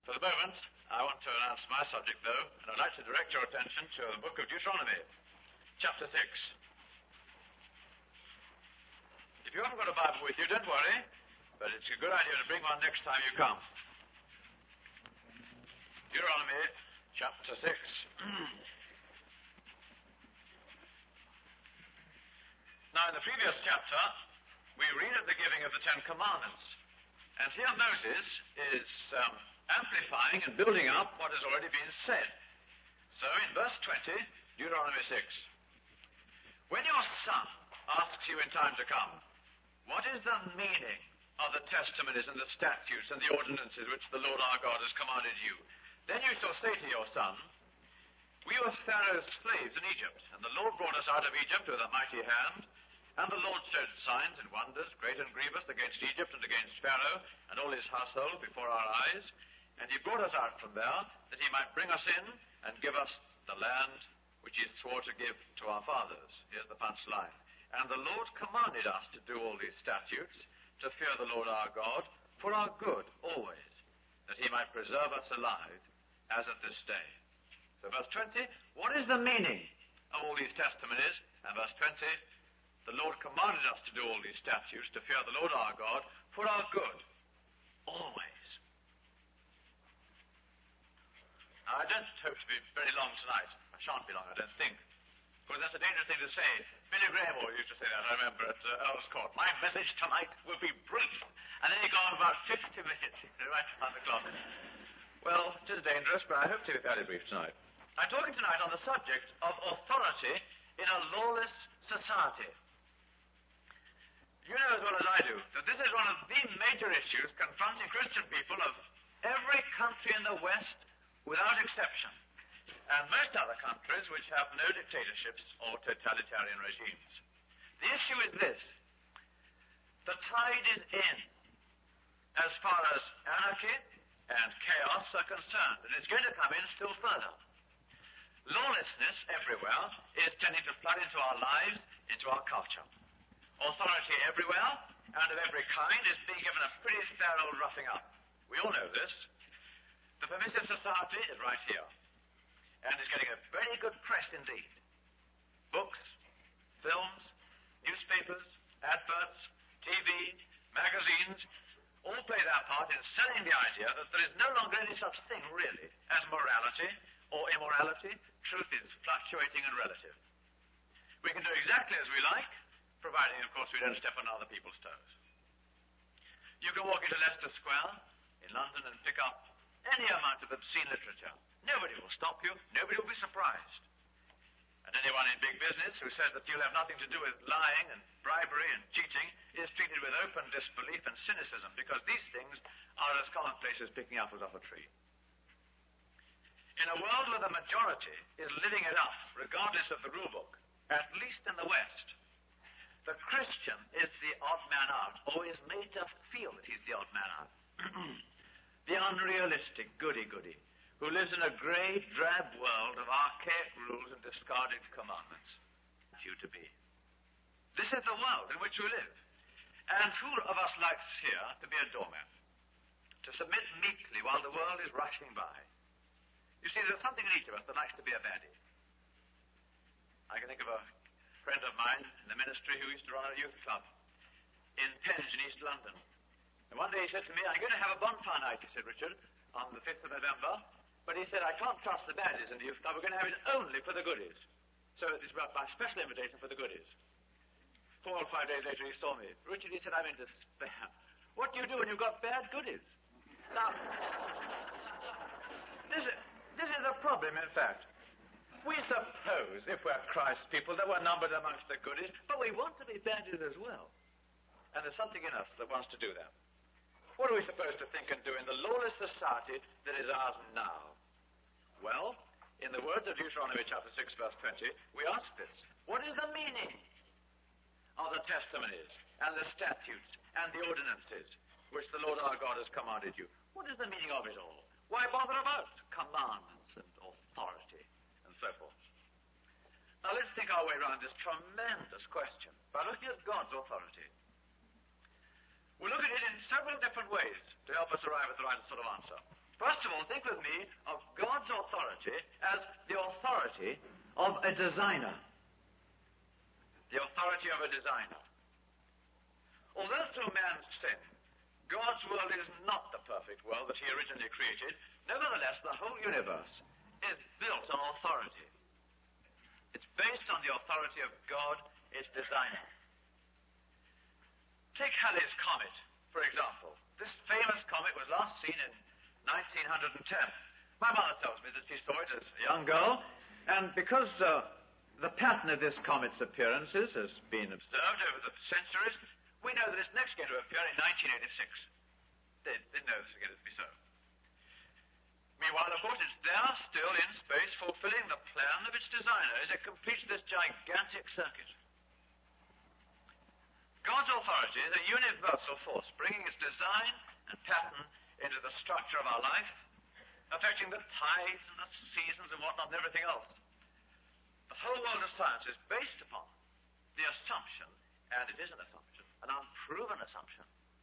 For the moment, I want to announce my subject, though, and I'd like to direct your attention to the book of Deuteronomy, chapter 6. If you haven't got a Bible with you, don't worry, but it's a good idea to bring one next time you come. Deuteronomy, chapter 6. Now, in the previous chapter, we read of the giving of the Ten Commandments. And here Moses is amplifying and building up what has already been said. So in verse 20, Deuteronomy 6, when your son asks you in time to come, what is the meaning of the testimonies and the statutes and the ordinances which the Lord our God has commanded you, then you shall say to your son, we were Pharaoh's slaves in Egypt, and the Lord brought us out of Egypt with a mighty hand, and the Lord showed signs and wonders, great and grievous, against Egypt and against Pharaoh and all his household before our eyes. And he brought us out from there, that he might bring us in and give us the land which he swore to give to our fathers. Here's the punchline. And the Lord commanded us to do all these statutes, to fear the Lord our God, for our good always, that he might preserve us alive, as at this day. So verse 20, what is the meaning of all these testimonies? And verse 20, the Lord commanded us to do all these statutes, to fear the Lord our God, for our good, always. Now, I don't hope to be very long tonight. I shan't be long, I don't think. Because that's a dangerous thing to say. Billy Graham always used to say that, I remember, at Earl's Court. My message tonight will be brief. And then you go on about 50 minutes, right around the clock. Well, it is dangerous, but I hope to be fairly brief tonight. I'm talking tonight on the subject of authority in a lawless society. You know as well as I do that this is one of the major issues confronting Christian people of every country in the West without exception, and most other countries which have no dictatorships or totalitarian regimes. The issue is this: the tide is in as far as anarchy and chaos are concerned, and it's going to come in still further. Lawlessness everywhere is tending to flood into our lives, into our culture. Authority everywhere and of every kind is being given a pretty fair old roughing up. We all know this. The permissive society is right here, and is getting a very good press indeed. Books, films, newspapers, adverts, TV, magazines, all play their part in selling the idea that there is no longer any such thing, really, as morality or immorality. Truth is fluctuating and relative. We can do exactly as we like, providing, of course, we don't step on other people's toes. You can walk into Leicester Square in London and pick up any amount of obscene literature. Nobody will stop you. Nobody will be surprised. And anyone in big business who says that you'll have nothing to do with lying and bribery and cheating is treated with open disbelief and cynicism, because these things are as commonplace as picking apples off a tree. In a world where the majority is living it up, regardless of the rule book, at least in the West, the Christian is the odd man out, or is made to feel that he's the odd man out. The unrealistic goody-goody, who lives in a grey, drab world of archaic rules and discarded commandments. You to be. This is the world in which we live. And who of us likes here to be a doormat? To submit meekly while the world is rushing by? You see, there's something in each of us that likes to be a baddie. I can think of a friend of mine in the ministry who used to run a youth club in Penge in East London. And one day he said to me, I'm going to have a bonfire night, he said, Richard, on the 5th of November. But he said, I can't trust the baddies in the youth club. We're going to have it only for the goodies. So it is by special invitation for the goodies. 4 or 5 days later he saw me. Richard, he said, I'm in despair. What do you do when you've got bad goodies? Now, this is a problem, in fact. We suppose, if we're Christ's people, that we're numbered amongst the goodies, but we want to be baddies as well. And there's something in us that wants to do that. What are we supposed to think and do in the lawless society that is ours now? Well, in the words of Deuteronomy chapter 6, verse 20, we ask this: what is the meaning of the testimonies and the statutes and the ordinances which the Lord our God has commanded you? What is the meaning of it all? Why bother about commandments and authority and so forth? Now let's think our way around this tremendous question by looking at God's authority. We'll look at it in several different ways to help us arrive at the right sort of answer. First of all, think with me of God's authority as the authority of a designer. The authority of a designer. Although through man's sin, God's world is not the perfect world that he originally created, nevertheless, the whole universe is built on authority. It's based on the authority of God, its designer. Take Halley's Comet, for example. This famous comet was last seen in 1910. My mother tells me that she saw it as a young girl, and because the pattern of this comet's appearances has been observed over the centuries, we know that it's next going to appear in 1986. They know this is going to be so. Meanwhile, of course, it's there still in space, fulfilling the plan of its designer as it completes this gigantic circuit. God's authority is a universal force, bringing its design and pattern into the structure of our life, affecting the tides and the seasons and whatnot and everything else. The whole world of science is based upon the assumption, and it is an assumption, an unproven assumption,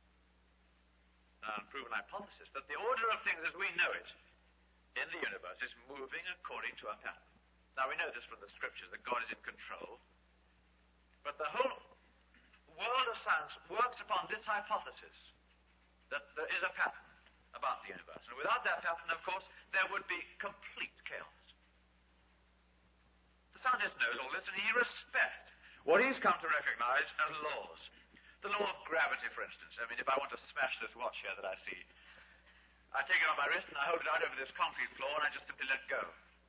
an unproven hypothesis, that the order of things as we know it in the universe is moving according to a pattern. Now, we know this from the scriptures, that God is in control, but the whole world of science works upon this hypothesis, that there is a pattern about the universe. And without that pattern, of course, there would be complete chaos. The scientist knows all this, and he respects what he's come to recognize as laws. The law of gravity, for instance. I mean, if I want to smash this watch here that I see, I take it on my wrist and I hold it out over this concrete floor and I just simply let go.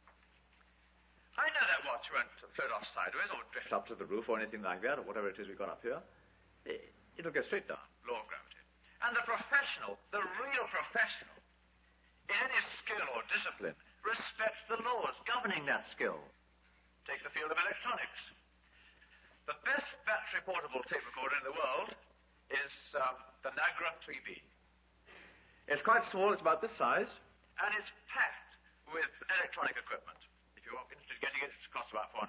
I know that watch won't float off sideways or drift up to the roof or anything like that, or whatever it is we've got up here. It'll go straight down, law of gravity. And the professional, the real professional, in any skill or discipline, respects the laws governing that skill. Take the field of electronics. The best battery portable tape recorder in the world is the Nagra 3B. It's quite small, it's about this size, and it's packed with electronic equipment. If you're interested in getting it, it costs about £400.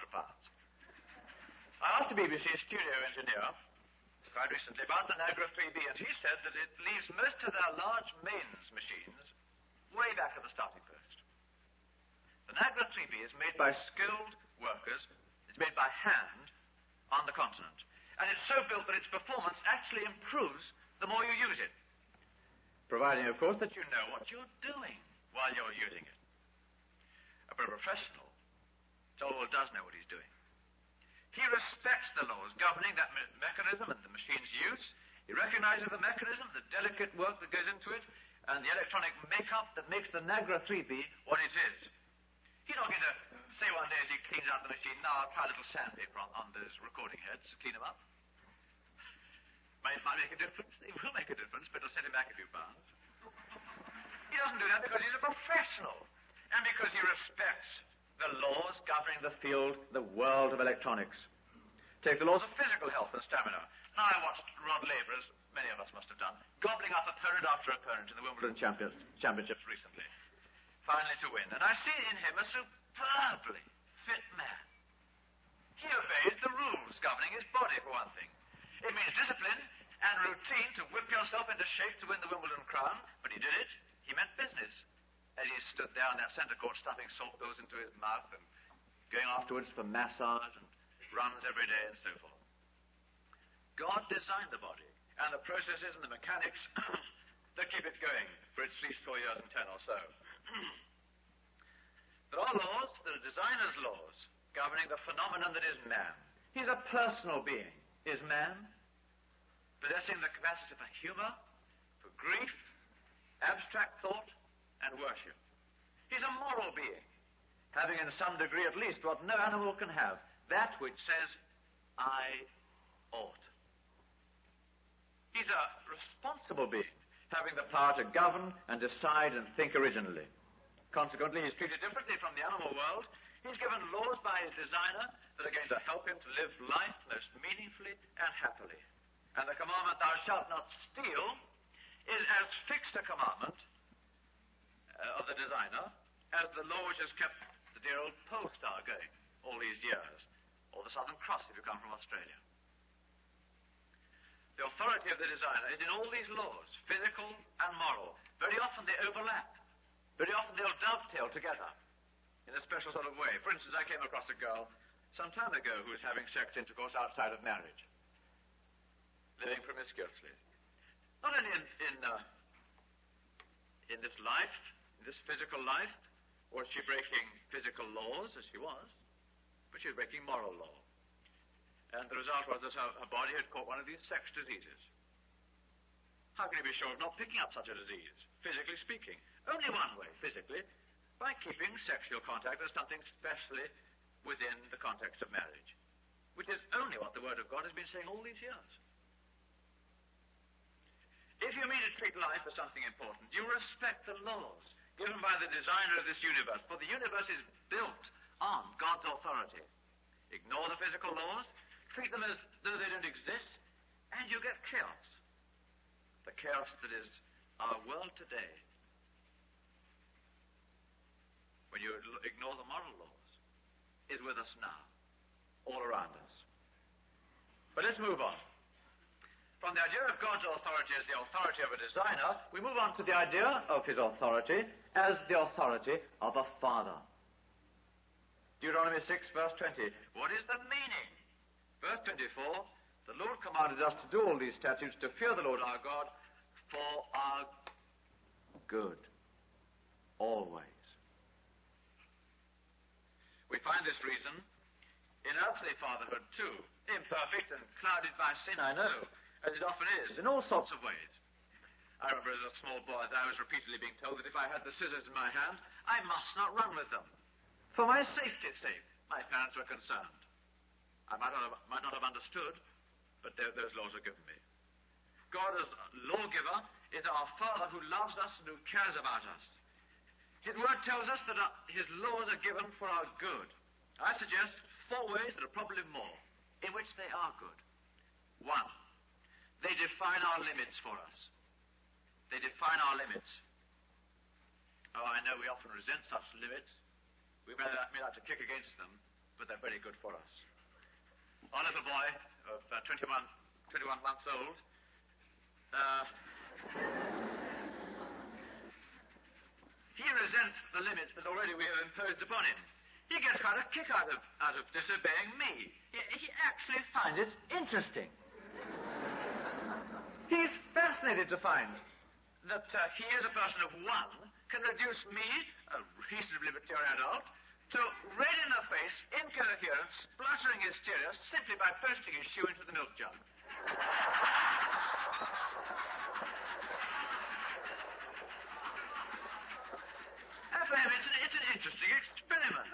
I asked the BBC studio engineer quite recently about the Nagra 3B, and he said that it leaves most of their large mains machines way back at the starting post. The Nagra 3B is made by skilled workers. It's made by hand on the continent. And it's so built that its performance actually improves the more you use it. Providing, of course, that you know what you're doing while you're using it. But a professional does know what he's doing. He respects the laws governing that mechanism and the machine's use. He recognizes the mechanism, the delicate work that goes into it, and the electronic makeup that makes the Nagra 3B what it is. He's not going to say one day as he cleans out the machine, now I'll try a little sandpaper on those recording heads to clean them up. Might make a difference. It will make a difference, but it'll set him back a few pounds. He doesn't do that because he's a professional and because he respects the laws governing the field, the world of electronics. Take the laws of physical health and stamina. Now, I watched Rod Laver, as many of us must have done, gobbling up opponent after opponent in the Wimbledon Championships recently, finally to win. And I see in him a superbly fit man. He obeys the rules governing his body, for one thing. It means discipline and routine to whip yourself into shape to win the Wimbledon crown, but he did it. He meant business. As he stood there on that centre court stuffing salt pills into his mouth and going afterwards for massage and runs every day and so forth. God designed the body and the processes and the mechanics that keep it going for its 3 years and 10 or so. There are laws, there are designer's laws governing the phenomenon that is man. He's a personal being. Is man, possessing the capacity for humor, for grief, abstract thought, and worship. He's a moral being, having in some degree at least what no animal can have, that which says, I ought. He's a responsible being, having the power to govern and decide and think originally. Consequently, he's treated differently from the animal world. He's given laws by his designer that are going to help him to live life most meaningfully and happily. And the commandment, thou shalt not steal, is as fixed a commandment of the designer as the law which has kept the dear old pole star going all these years, or the Southern Cross if you come from Australia. The authority of the designer is in all these laws, physical and moral. Very often they overlap. Very often they'll dovetail together in a special sort of way. For instance, I came across a girl some time ago who was having sex intercourse outside of marriage, living promiscuously. Not only in this life, in this physical life, was she breaking physical laws, as she was, but she was breaking moral law. And the result was that her body had caught one of these sex diseases. How can you be sure of not picking up such a disease, physically speaking? Only one way, physically, by keeping sexual contact as something specially within the context of marriage, which is only what the Word of God has been saying all these years. If you mean to treat life as something important, you respect the laws given by the designer of this universe, for the universe is built on God's authority. Ignore the physical laws, treat them as though they don't exist, and you get chaos. The chaos that is our world today, when you ignore the moral laws, is with us now, all around us. But let's move on. From the idea of God's authority as the authority of a designer, we move on to the idea of his authority as the authority of a father. Deuteronomy 6, verse 20. What is the meaning? Verse 24, the Lord commanded us to do all these statutes, to fear the Lord our God for our good, always. We find this reason in earthly fatherhood too, imperfect and clouded by sin, I know, as it often is, in all sorts of ways. I remember as a small boy that I was repeatedly being told that if I had the scissors in my hand, I must not run with them. For my safety's sake, my parents were concerned. I might not have understood, but those laws were given me. God as lawgiver is our Father who loves us and who cares about us. His word tells us that his laws are given for our good. I suggest 4 ways, and probably more, in which they are good. 1, they define our limits for us. They define our limits. Oh, I know we often resent such limits. We may like to kick against them, but they're very good for us. Our little boy of 21 months old, he resents the limits that already we have imposed upon him. He gets quite a kick out of disobeying me. He actually finds it interesting. He's fascinated to find that he, as a person of 1, can reduce me, a reasonably mature adult, to red in the face, incoherent, spluttering hysteria, simply by posting his shoe into the milk jug. And for him, it's an interesting experiment.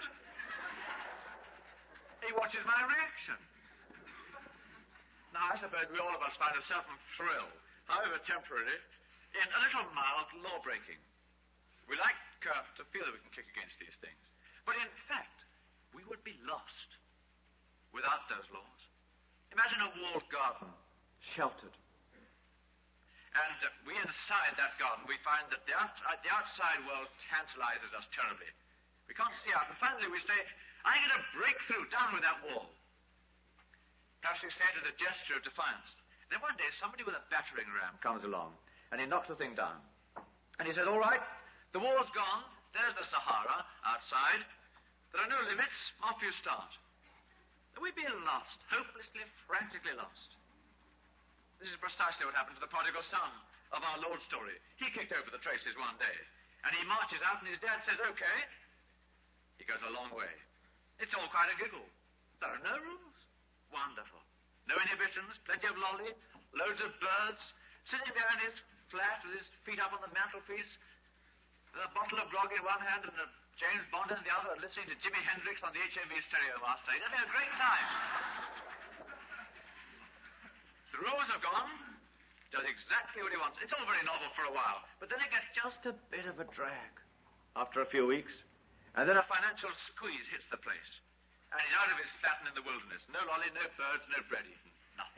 He watches my reaction. Now, I suppose we all of us find a certain thrill, however temporary, in a little mild law-breaking. We like to feel that we can kick against these things. But in fact, we would be lost without those laws. Imagine a walled garden, sheltered. And we inside that garden, we find that the outside world tantalizes us terribly. We can't see out. And finally we say, I'm going to break through, down with that wall. Perhaps we say it as a gesture of defiance. Then one day somebody with a battering ram comes along, and he knocks the thing down. And he says, all right, the war's gone. There's the Sahara outside. There are no limits. Off you start. And we've been lost, hopelessly, frantically lost. This is precisely what happened to the prodigal son of our Lord's story. He kicked over the traces one day, and he marches out, and his dad says, okay. He goes a long way. It's all quite a giggle. There are no rules. Wonderful. No inhibitions, plenty of lolly, loads of birds, sitting behind his flat with his feet up on the mantelpiece, with a bottle of grog in one hand and a James Bond in the other, and listening to Jimi Hendrix on the HMV Stereo Master. He's having a great time. The rules have gone. Does exactly what he wants. It's all very novel for a while, but then it gets just a bit of a drag after a few weeks, and then a financial squeeze hits the place. And he's out of his flat and in the wilderness. No lolly, no birds, no bread even. Nothing.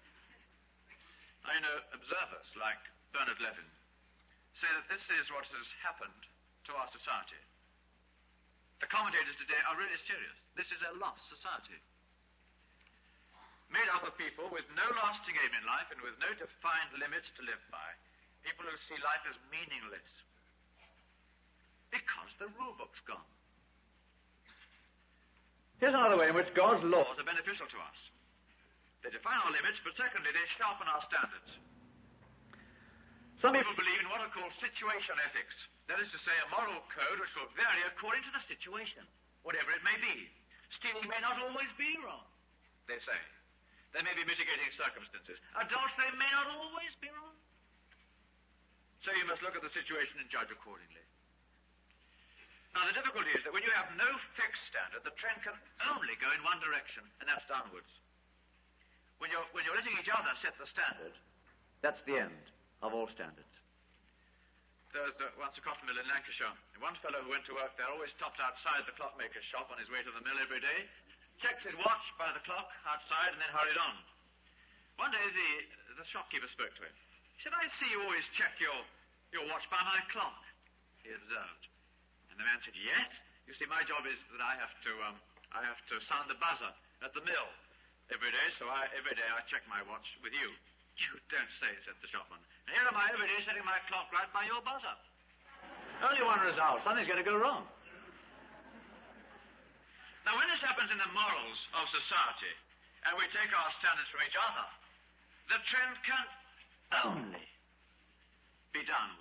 I know observers like Bernard Levin say that this is what has happened to our society. The commentators today are really serious. This is a lost society. Made up of people with no lasting aim in life and with no defined limits to live by. People who see life as meaningless. The rule book's gone. Here's another way in which God's laws are beneficial to us. They define our limits, but secondly, they sharpen our standards. Some people believe in what are called situation ethics. That is to say, a moral code which will vary according to the situation, whatever it may be. Stealing may not always be wrong, they say. There may be mitigating circumstances. Adults, they may not always be wrong. So you must look at the situation and judge accordingly. Now, the difficulty is that when you have no fixed standard, the trend can only go in one direction, and that's downwards. When you're letting each other set the standard, that's the end of all standards. There was once a cotton mill in Lancashire, and one fellow who went to work there always stopped outside the clockmaker's shop on his way to the mill every day, checked his watch by the clock outside, and then hurried on. One day, the shopkeeper spoke to him. He said, "I see you always check your watch by my clock," he observed. And the man said, "Yes. You see, my job is that I have to sound the buzzer at the mill every day, so every day I check my watch with you." "You don't say," said the shopman. "And here am I every day setting my clock right by your buzzer. Only one result. Something's going to go wrong." Now, when this happens in the morals of society, and we take our standards from each other, the trend can only be downwards.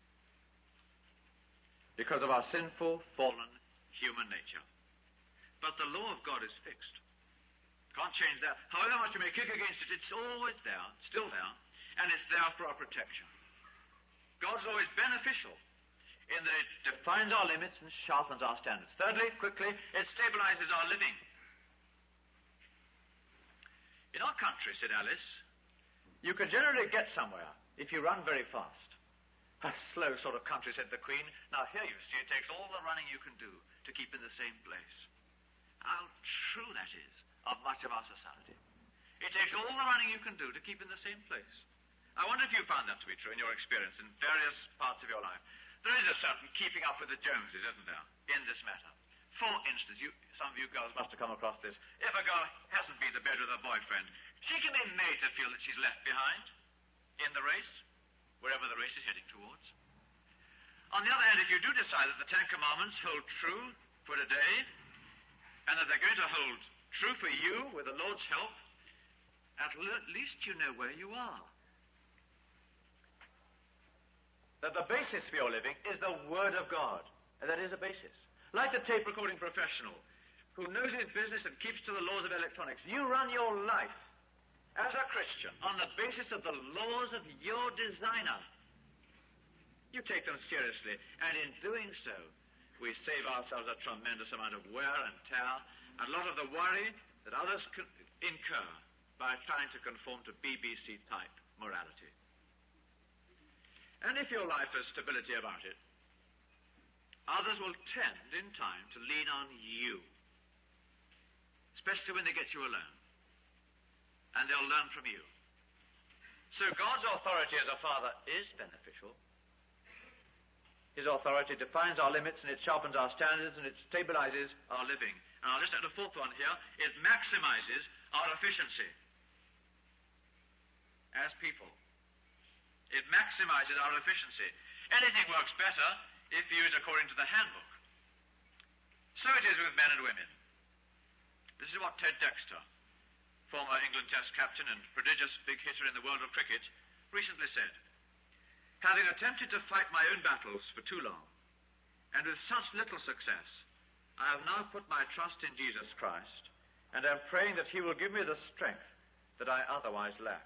Because of our sinful, fallen human nature. But the law of God is fixed. Can't change that. However much you may kick against it, it's always there, still there, and it's there for our protection. God's law is beneficial in that it defines our limits and sharpens our standards. Thirdly, quickly, it stabilizes our living. In our country, said Alice, you can generally get somewhere if you run very fast. A slow sort of country, said the Queen. Now here you see, it takes all the running you can do to keep in the same place. How true that is of much of our society. It takes all the running you can do to keep in the same place. I wonder if you found that to be true in your experience in various parts of your life. There is a certain keeping up with the Joneses, isn't there, in this matter? For instance, some of you girls must have come across this. If a girl hasn't been to bed with her boyfriend, she can be made to feel that she's left behind in the race, wherever the race is heading towards. On the other hand, if you do decide that the Ten Commandments hold true for today, and that they're going to hold true for you with the Lord's help, at least you know where you are. That the basis for your living is the Word of God, and that is a basis. Like the tape recording professional who knows his business and keeps to the laws of electronics. You run your life as a Christian on the basis of the laws of your designer. You take them seriously, and in doing so, we save ourselves a tremendous amount of wear and tear, and a lot of the worry that others incur by trying to conform to BBC-type morality. And if your life has stability about it, others will tend in time to lean on you, especially when they get you alone, and they'll learn from you. So God's authority as a father is beneficial. His authority defines our limits, and it sharpens our standards, and it stabilizes our living. And I'll just add a fourth one here. It maximizes our efficiency as people. It maximizes our efficiency. Anything works better if used according to the handbook. So it is with men and women. This is what Ted Dexter, former England Test captain and prodigious big hitter in the world of cricket, recently said. Having attempted to fight my own battles for too long, and with such little success, I have now put my trust in Jesus Christ, and am praying that he will give me the strength that I otherwise lack.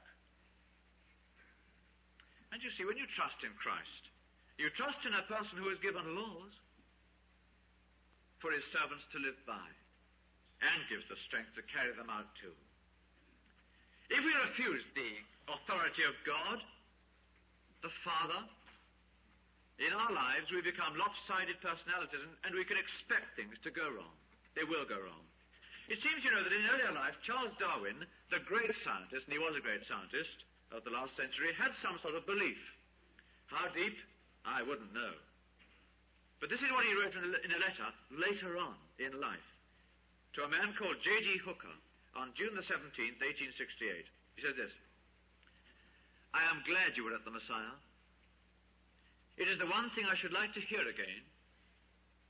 And you see, when you trust in Christ, you trust in a person who has given laws for his servants to live by, and gives the strength to carry them out too. If we refuse the authority of God, the Father, in our lives we become lopsided personalities, and we can expect things to go wrong. They will go wrong. It seems, that in earlier life, Charles Darwin, the great scientist, and he was a great scientist of the last century, had some sort of belief. How deep? I wouldn't know. But this is what he wrote in a letter later on in life to a man called J.G. Hooker on June the 17th, 1868. He says this: I am glad you were at the Messiah. It is the one thing I should like to hear again,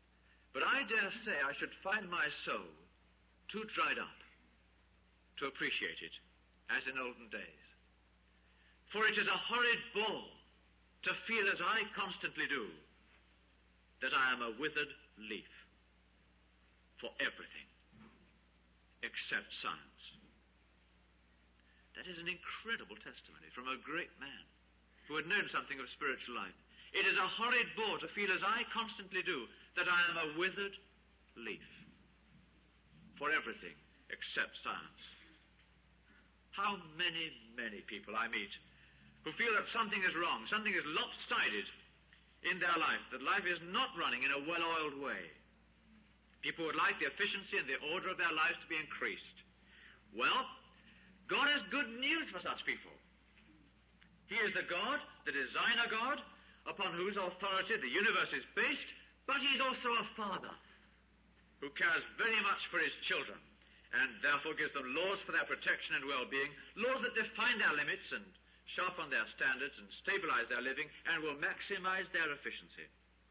But I dare say I should find my soul too dried up to appreciate it as in olden days. For it is a horrid bore to feel as I constantly do that I am a withered leaf for everything except science. That is an incredible testimony from a great man who had known something of spiritual life. It is a horrid bore to feel as I constantly do that I am a withered leaf for everything except science. How many, many people I meet who feel that something is wrong, something is lopsided in their life, that life is not running in a well-oiled way. People would like the efficiency and the order of their lives to be increased. Well, God has good news for such people. He is the God, the designer God, upon whose authority the universe is based, but he's also a father who cares very much for his children and therefore gives them laws for their protection and well-being, laws that define their limits and sharpen their standards and stabilize their living and will maximize their efficiency.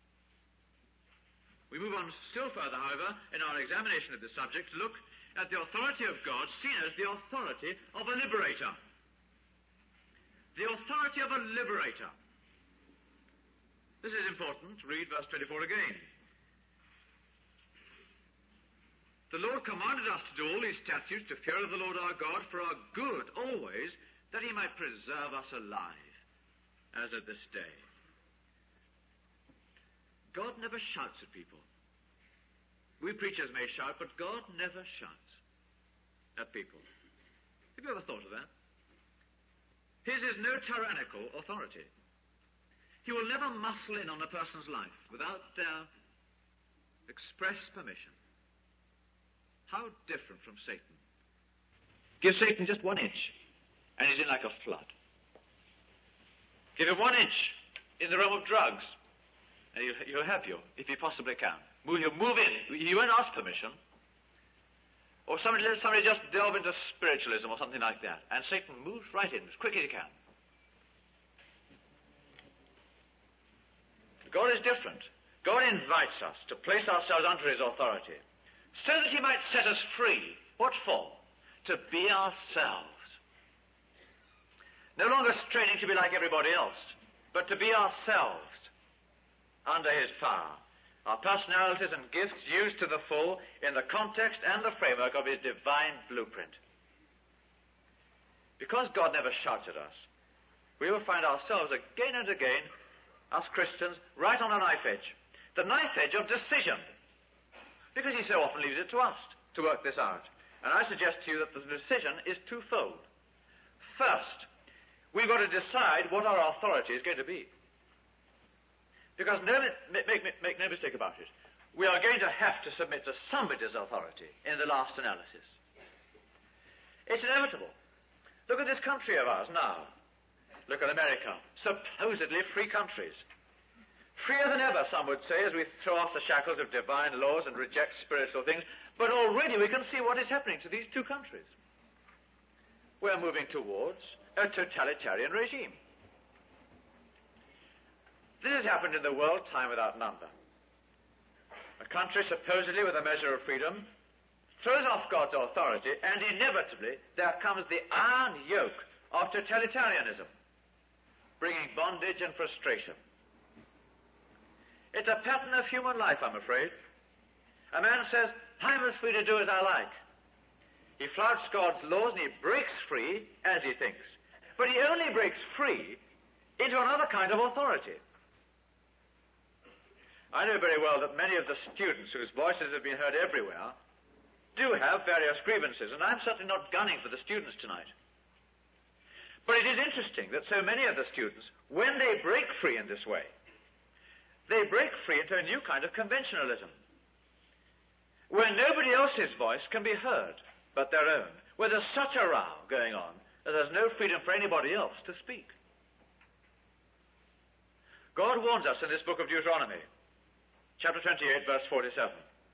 We move on still further, however, in our examination of this subject to look at the authority of God seen as the authority of a liberator. The authority of a liberator. This is important. Read verse 24 again. The Lord commanded us to do all these statutes to fear of the Lord our God for our good always, that he might preserve us alive, as at this day. God never shouts at people. We preachers may shout, but God never shouts at people. Have you ever thought of that? His is no tyrannical authority. He will never muscle in on a person's life without their express permission. How different from Satan. Give Satan just 1 inch, and he's in like a flood. Give him 1 inch in the realm of drugs, and he'll have you, if he possibly can. He'll move in. You won't ask permission. Or somebody just delve into spiritualism or something like that, and Satan moves right in as quick as he can. God is different. God invites us to place ourselves under his authority so that he might set us free. What for? To be ourselves. No longer straining to be like everybody else, but to be ourselves under his power. Our personalities and gifts used to the full in the context and the framework of his divine blueprint. Because God never shouts at us, we will find ourselves again and again, us Christians, right on a knife edge. The knife edge of decision. Because he so often leaves it to us to work this out. And I suggest to you that the decision is twofold. First, we've got to decide what our authority is going to be. Because make no mistake about it, we are going to have to submit to somebody's authority in the last analysis. It's inevitable. Look at this country of ours now. Look at America. Supposedly free countries. Freer than ever, some would say, as we throw off the shackles of divine laws and reject spiritual things. But already we can see what is happening to these two countries. We're moving towards a totalitarian regime. This has happened in the world time without number. A country supposedly with a measure of freedom throws off God's authority, and inevitably there comes the iron yoke of totalitarianism, bringing bondage and frustration. It's a pattern of human life, I'm afraid. A man says, I'm as free to do as I like. He flouts God's laws and he breaks free as he thinks. But he only breaks free into another kind of authority. I know very well that many of the students whose voices have been heard everywhere do have various grievances, and I'm certainly not gunning for the students tonight. But it is interesting that so many of the students, when they break free in this way, they break free into a new kind of conventionalism, where nobody else's voice can be heard but their own, where there's such a row going on that there's no freedom for anybody else to speak. God warns us in this book of Deuteronomy, chapter 28, verse 47.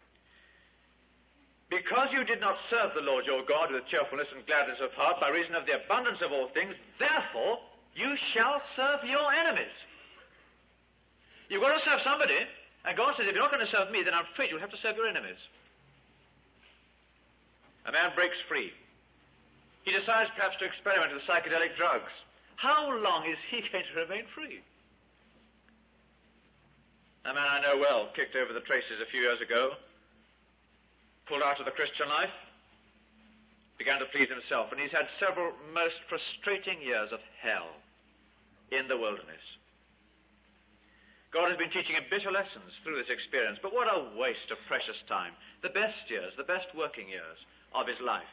Because you did not serve the Lord your God with cheerfulness and gladness of heart by reason of the abundance of all things, therefore you shall serve your enemies. You've got to serve somebody, And God says, if you're not going to serve me, then I'm afraid you'll have to serve your enemies. A man breaks free. He decides perhaps to experiment with psychedelic drugs. How long is he going to remain free? A man I know well kicked over the traces a few years ago, pulled out of the Christian life, began to please himself, and he's had several most frustrating years of hell in the wilderness. God has been teaching him bitter lessons through this experience, but what a waste of precious time. The best years, the best working years of his life.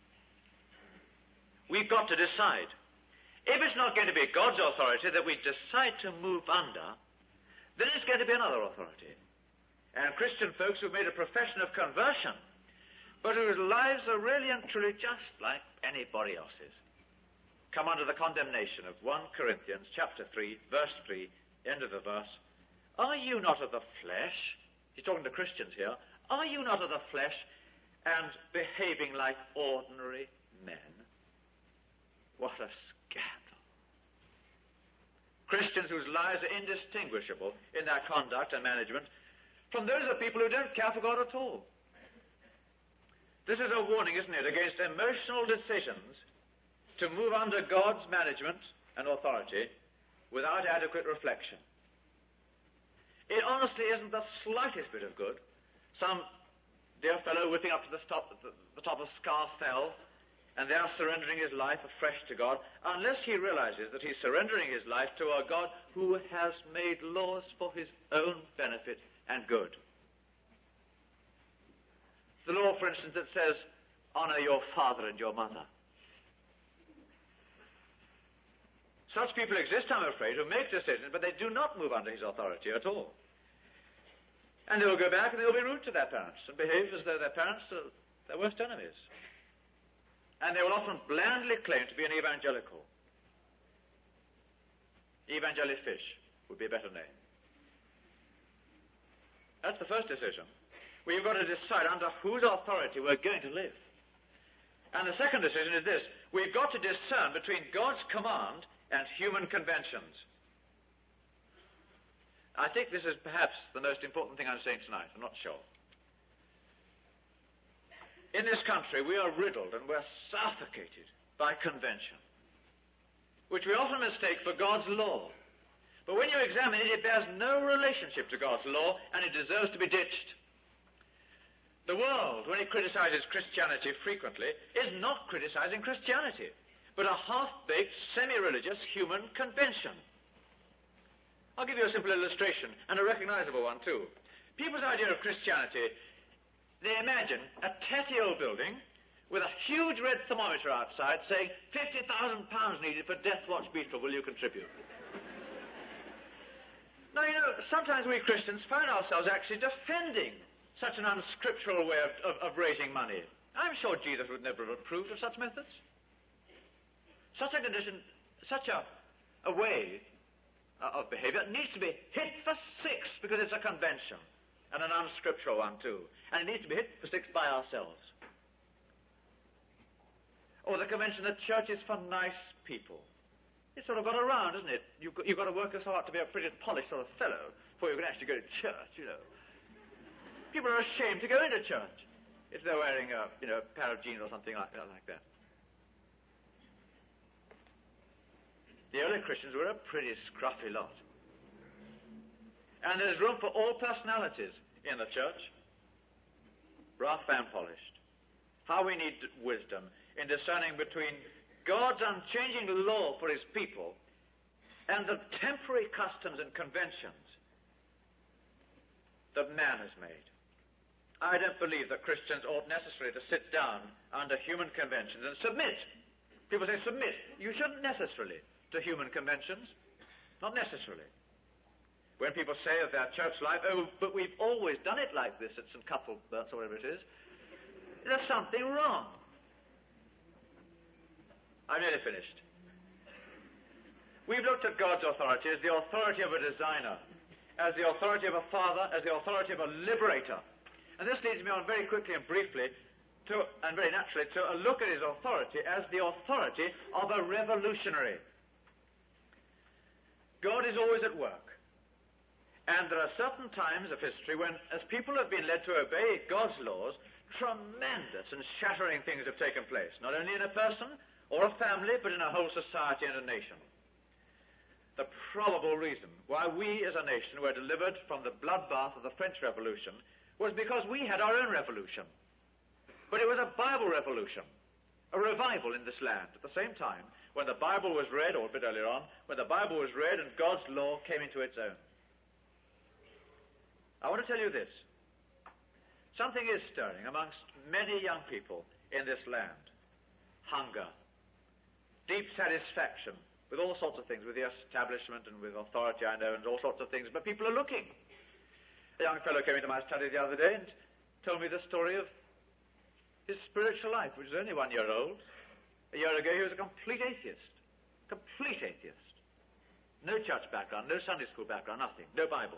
We've got to decide. If it's not going to be God's authority that we decide to move under, then it's going to be another authority. And Christian folks who've made a profession of conversion, but whose lives are really and truly just like anybody else's, come under the condemnation of 1 Corinthians chapter 3, verse 3, end of the verse. Are you not of the flesh? He's talking to Christians here. Are you not of the flesh and behaving like ordinary men? What a scandal. Christians whose lives are indistinguishable in their conduct and management from those of people who don't care for God at all. This is a warning, isn't it, against emotional decisions to move under God's management and authority without adequate reflection. It honestly isn't the slightest bit of good. Some dear fellow whipping up to the top of Scar Fell, and they are surrendering his life afresh to God, unless he realizes that he's surrendering his life to a God who has made laws for his own benefit and good. The law, for instance, that says, honor your father and your mother. Such people exist, I'm afraid, who make decisions, but they do not move under his authority at all. And they will go back and they will be rude to their parents and behave as though their parents are their worst enemies. And they will often blandly claim to be an evangelical. Evangelifish would be a better name. That's the first decision. We've got to decide under whose authority we're going to live. And the second decision is this. We've got to discern between God's command and human conventions. I think this is perhaps the most important thing I'm saying tonight. I'm not sure. In this country, we are riddled and we're suffocated by convention, which we often mistake for God's law. But when you examine it, it bears no relationship to God's law, and it deserves to be ditched. The world, when it criticizes Christianity frequently, is not criticizing Christianity, but a half-baked, semi-religious human convention. I'll give you a simple illustration, and a recognizable one, too. People's idea of Christianity, they imagine a tatty old building with a huge red thermometer outside saying, £50,000 needed for Death Watch Beetle, will you contribute? Now, you know, sometimes we Christians find ourselves actually defending such an unscriptural way of raising money. I'm sure Jesus would never have approved of such methods. Such a condition, such a way of behavior needs to be hit for six because it's a convention, and an unscriptural one too. And it needs to be hit for six by ourselves. Or the convention that church is for nice people. It's sort of got around, isn't it? You've got to work yourself out to be a pretty polished sort of fellow before you can actually go to church, you know. People are ashamed to go into church if they're wearing a pair of jeans or something like that. The early Christians were a pretty scruffy lot. And there's room for all personalities in the church, rough and polished. How we need wisdom in discerning between God's unchanging law for his people and the temporary customs and conventions that man has made. I don't believe that Christians ought necessarily to sit down under human conventions and submit. People say submit. You shouldn't necessarily to human conventions. Not necessarily. When people say of their church life, oh, but we've always done it like this at St. Cuthbert's or whatever it is, there's something wrong. I'm nearly finished. We've looked at God's authority as the authority of a designer, as the authority of a father, as the authority of a liberator. And this leads me on very quickly and briefly and very naturally to a look at his authority as the authority of a revolutionary. God is always at work. And there are certain times of history when, as people have been led to obey God's laws, tremendous and shattering things have taken place, not only in a person or a family, but in a whole society and a nation. The probable reason why we as a nation were delivered from the bloodbath of the French Revolution was because we had our own revolution. But it was a Bible revolution, a revival in this land at the same time when the Bible was read, or a bit earlier on, when the Bible was read and God's law came into its own. I want to tell you this. Something is stirring amongst many young people in this land. Hunger, deep satisfaction with all sorts of things, with the establishment and with authority, I know, and all sorts of things, but people are looking. A young fellow came into my study the other day and told me the story of his spiritual life, which is only 1 year old. A year ago he was a complete atheist. Complete atheist. No church background, no Sunday school background, nothing, no Bible.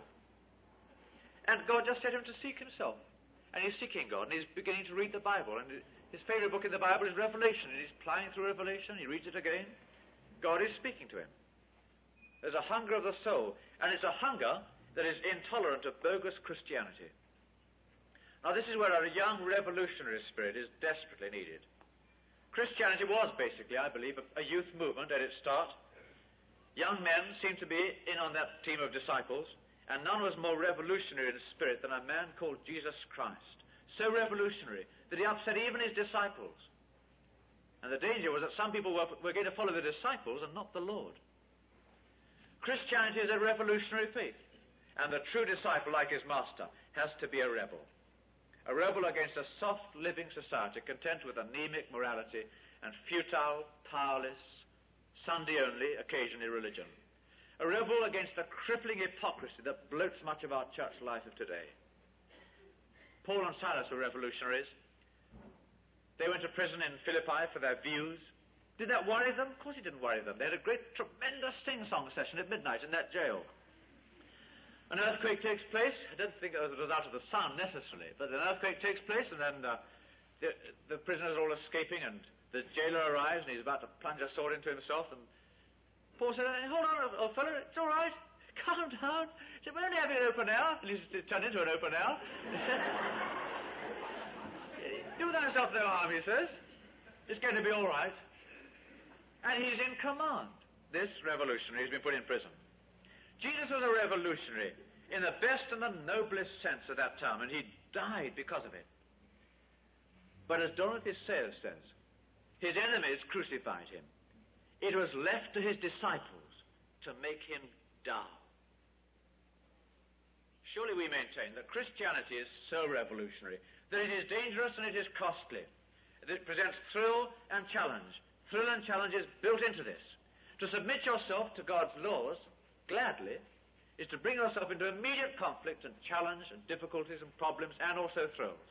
And God just set him to seek himself. And he's seeking God, and he's beginning to read the Bible. And his favorite book in the Bible is Revelation, and he's plying through Revelation, he reads it again. God is speaking to him. There's a hunger of the soul, and it's a hunger that is intolerant of bogus Christianity. Now this is where our young revolutionary spirit is desperately needed. Christianity was basically, I believe, a youth movement at its start. Young men seemed to be in on that team of disciples, and none was more revolutionary in spirit than a man called Jesus Christ. So revolutionary that he upset even his disciples. And the danger was that some people were going to follow the disciples and not the Lord. Christianity is a revolutionary faith, and the true disciple, like his master, has to be a rebel. A rebel against a soft living society content with anemic morality and futile, powerless, Sunday only, occasionally religion. A rebel against the crippling hypocrisy that bloats much of our church life of today. Paul and Silas were revolutionaries. They went to prison in Philippi for their views. Did that worry them? Of course it didn't worry them. They had a great, tremendous sing-song session at midnight in that jail. An earthquake takes place. I don't think it was out of the sun necessarily, but an earthquake takes place, and then the prisoners are all escaping, and the jailer arrives, and he's about to plunge a sword into himself, and Paul said, "Hold on, old fellow, it's all right. Calm down. He said, "We're only having an open air." At least it turned into an open air. "Do thyself no harm," he says. "It's going to be all right." And he's in command. This revolutionary has been put in prison. Jesus was a revolutionary in the best and the noblest sense of that term, and he died because of it. But as Dorothy Sayers says, his enemies crucified him. It was left to his disciples to make him die. Surely we maintain that Christianity is so revolutionary that it is dangerous and it is costly. That it presents thrill and challenge. Thrill and challenge is built into this. To submit yourself to God's laws gladly is to bring yourself into immediate conflict and challenge and difficulties and problems and also thrills.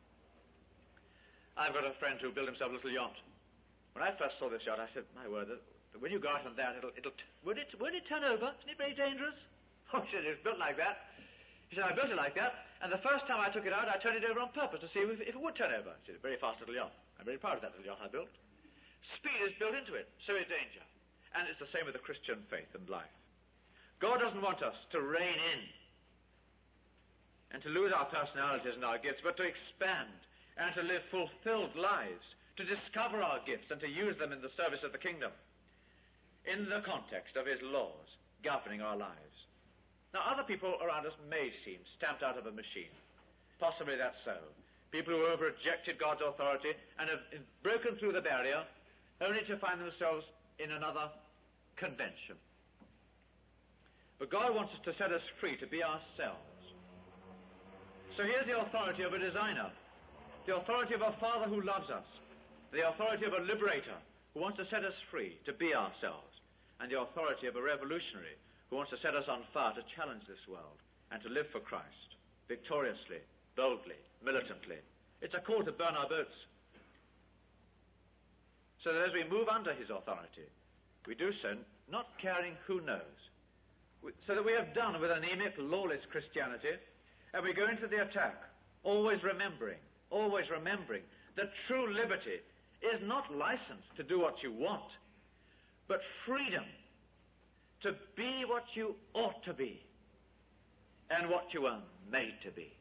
I've got a friend who built himself a little yacht. When I first saw this yacht, I said, "My word, that when you go out on that, won't it turn over? Isn't it very dangerous?" Oh, he said, "It's built like that." He said, "I built it like that, and the first time I took it out, I turned it over on purpose to see if it would turn over." He said, "A very fast little yacht. I'm very proud of that little yacht I built." Speed is built into it, so is danger. And it's the same with the Christian faith and life. God doesn't want us to rein in and to lose our personalities and our gifts, but to expand and to live fulfilled lives, to discover our gifts and to use them in the service of the kingdom in the context of his laws governing our lives. Now, other people around us may seem stamped out of a machine. Possibly that's so. People who have rejected God's authority and have broken through the barrier only to find themselves in another convention. But God wants us to set us free to be ourselves. So here's the authority of a designer, the authority of a father who loves us, the authority of a liberator who wants to set us free to be ourselves, and the authority of a revolutionary who wants to set us on fire to challenge this world and to live for Christ, victoriously, boldly, militantly. It's a call to burn our boats. So that as we move under his authority, we do so not caring who knows. So that we have done with anemic, lawless Christianity, and we go into the attack, always remembering that true liberty is not license to do what you want, but freedom to be what you ought to be. and what you were made to be.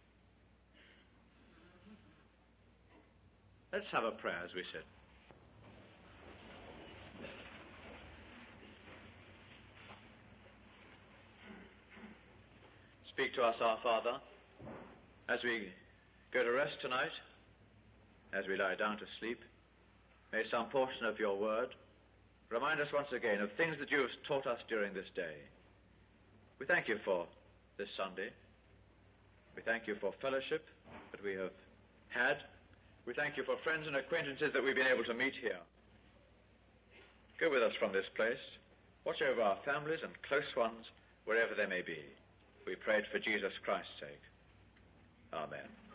Let's have a prayer as we sit. Speak to us, our Father, as we go to rest tonight, as we lie down to sleep. May some portion of your word remind us once again of things that you have taught us during this day. We thank you for this Sunday. We thank you for fellowship that we have had. We thank you for friends and acquaintances that we've been able to meet here. Go with us from this place. Watch over our families and close ones, wherever they may be. We pray it for Jesus Christ's sake. Amen.